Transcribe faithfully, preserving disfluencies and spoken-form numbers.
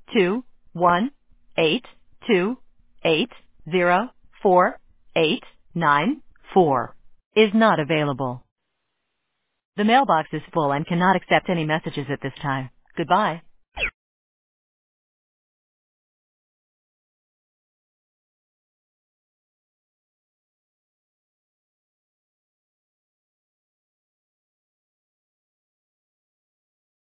two one eight two eight zero four eight nine four is not available. The mailbox is full and cannot accept any messages at this time. Goodbye.